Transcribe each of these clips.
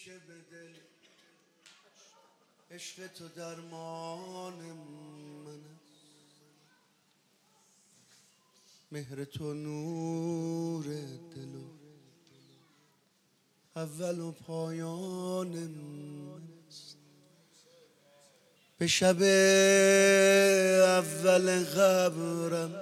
که به دل عشق تو درمان من است، مهر تو نور دل و اول و پایان من است. به شب اول قبرم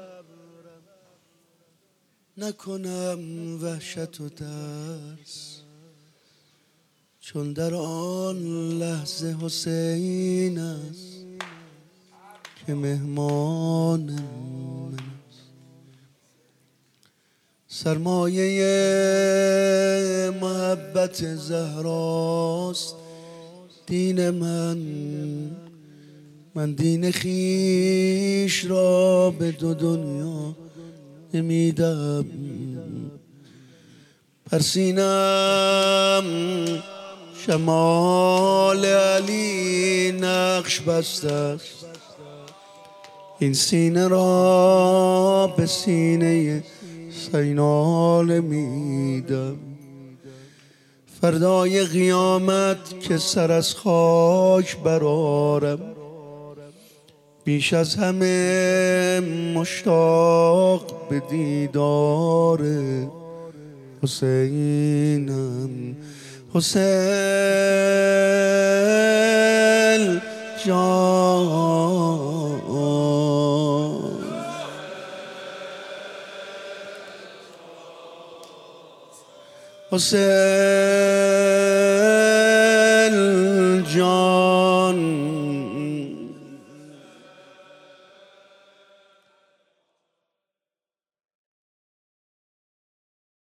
نکنم وحشت و ترس، چون در آن لحظه حسین است که مهمان من است. سرمایه محبت زهراست دین من دین خیش را به دو دنیا نمیدم. بر سینم شمال علی نقش بسته است، این سینه را به سینه سینال میدم. فردای قیامت که سر از خاک برآرم، بیش از همه مشتاق به دیدار حسینم. حسین جان حسین